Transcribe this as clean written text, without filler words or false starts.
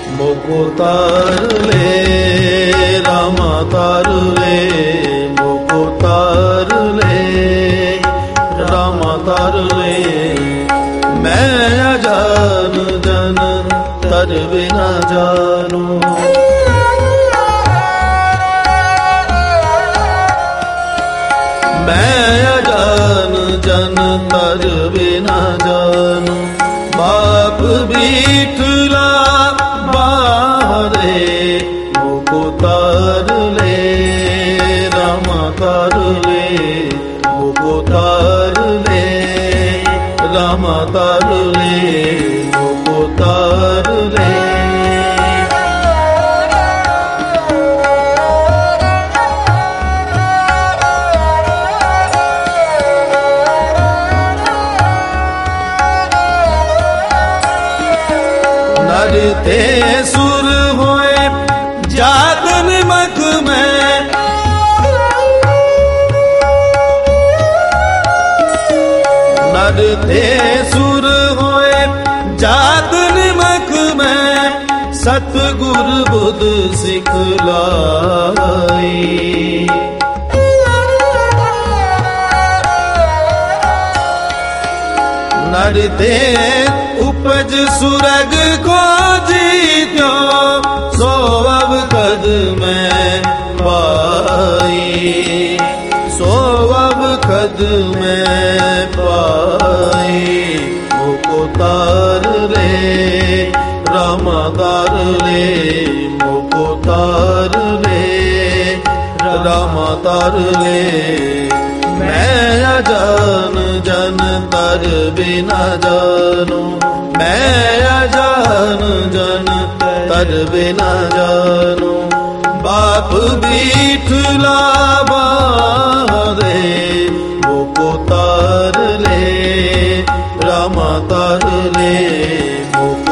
मोको तार ले रामा तार ले, मोको तार ले रामा तार ले। मैं अजान जन तर बिना जानू, मैं अजान जन तर बिना जानू। बाप बीठला बाहरे मोको तार ले रामा तार ले, मोको तार ले रामा तार ले, मोको तार ले। नरते सुर होए जात निमक में, नरते सुर होए जात निमक में। सतगुर बुध सिखलाई, नरते उपज सुरग को जीत्यो, सो अवकद में पाई, सो अवकद में पाई। मोको तार ले रामा तार ले, मोको तार ले रामा तार ले। मैं अजान जन तर बिना जानू, मैं अजान जन तर बिना जानू। बाप बीठला बाहरे मोको तार ले रामा तार ले, मोको